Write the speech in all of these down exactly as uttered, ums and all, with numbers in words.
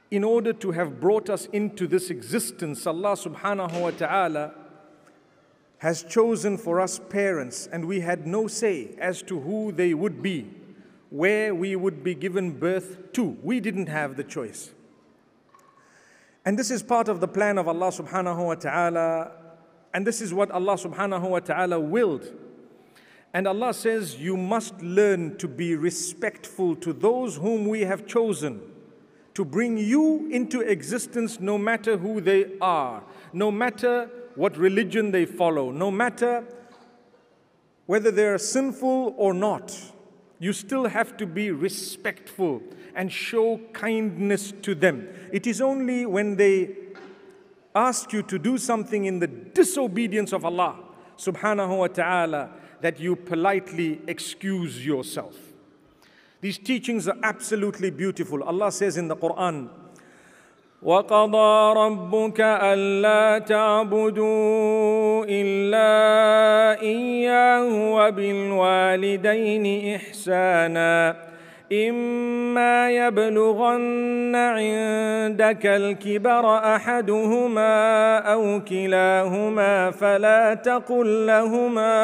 in order to have brought us into this existence, Allah subhanahu wa ta'ala has chosen for us parents, and we had no say as to who they would be, where we would be given birth to. We didn't have the choice. And this is part of the plan of Allah subhanahu wa ta'ala, and this is what Allah subhanahu wa ta'ala willed. And Allah says, you must learn to be respectful to those whom we have chosen to bring you into existence, no matter who they are, no matter what religion they follow, no matter whether they're sinful or not. You still have to be respectful and show kindness to them. It is only when they ask you to do something in the disobedience of Allah subhanahu wa ta'ala that you politely excuse yourself. These teachings are absolutely beautiful. Allah says in the Quran, وَقَضَى رَبُّكَ أَلَّا تَعْبُدُوا إِلَّا إِيَّاهُ وَبِالْوَالِدَيْنِ إِحْسَانًا إِمَّا يَبْلُغَنَّ عِندَكَ الْكِبَرَ أَحَدُهُمَا أَوْ كِلَاهُمَا فَلَا تَقُل لَّهُمَا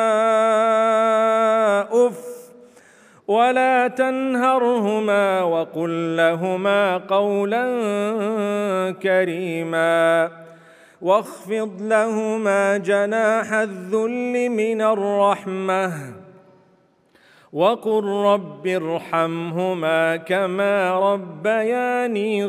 أُفٍّ ولا تنهرهما وقل لهما قولا كريما واخفض لهما جناح الذل من الرحمة وقل رب ارحمهما كما ربياني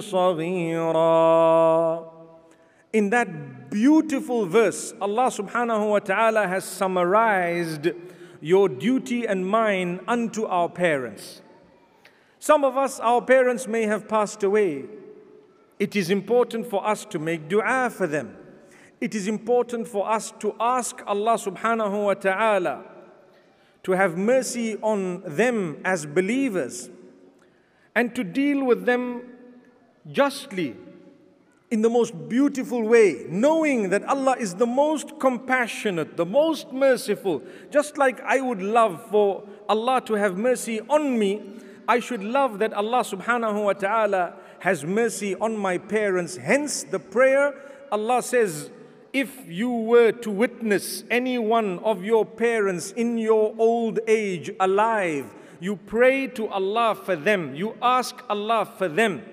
صغيرا. In that beautiful verse, Allah subhanahu wa ta'ala has summarized your duty and mine unto our parents. Some of us, our parents may have passed away. It is important for us to make dua for them. It is important for us to ask Allah subhanahu wa ta'ala to have mercy on them as believers and to deal with them justly, in the most beautiful way, knowing that Allah is the most compassionate, the most merciful. Just like I would love for Allah to have mercy on me, I should love that Allah subhanahu wa ta'ala has mercy on my parents. Hence the prayer, Allah says, if you were to witness any one of your parents in your old age alive, you pray to Allah for them, you ask Allah for them,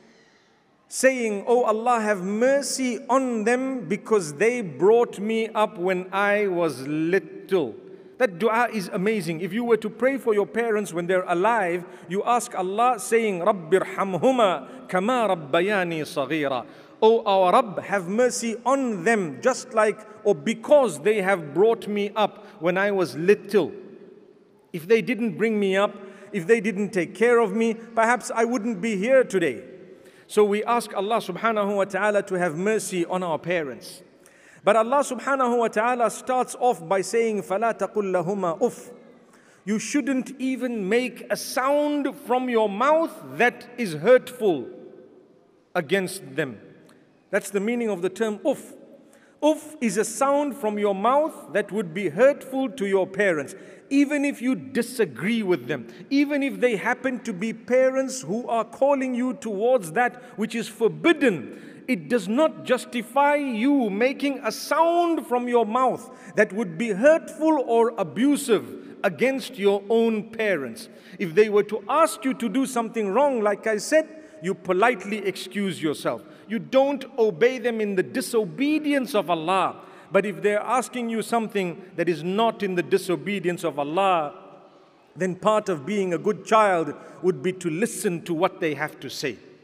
saying, oh Allah, have mercy on them because they brought me up when I was little. That dua is amazing. If you were to pray for your parents when they're alive, you ask Allah saying, Rabbi irhamhuma kama rabbayani saghira. Oh our Rabb, have mercy on them just like or because they have brought me up when I was little. If they didn't bring me up, if they didn't take care of me, perhaps I wouldn't be here today. So we ask Allah subhanahu wa ta'ala to have mercy on our parents. But Allah subhanahu wa ta'ala starts off by saying, فَلَا تَقُلْ لَهُمَا أُفٍّ. You shouldn't even make a sound from your mouth that is hurtful against them. That's the meaning of the term uff. Uff is a sound from your mouth that would be hurtful to your parents. Even if you disagree with them, even if they happen to be parents who are calling you towards that which is forbidden, it does not justify you making a sound from your mouth that would be hurtful or abusive against your own parents. If they were to ask you to do something wrong, like I said, you politely excuse yourself. You don't obey them in the disobedience of Allah. But if they're asking you something that is not in the disobedience of Allah, then part of being a good child would be to listen to what they have to say.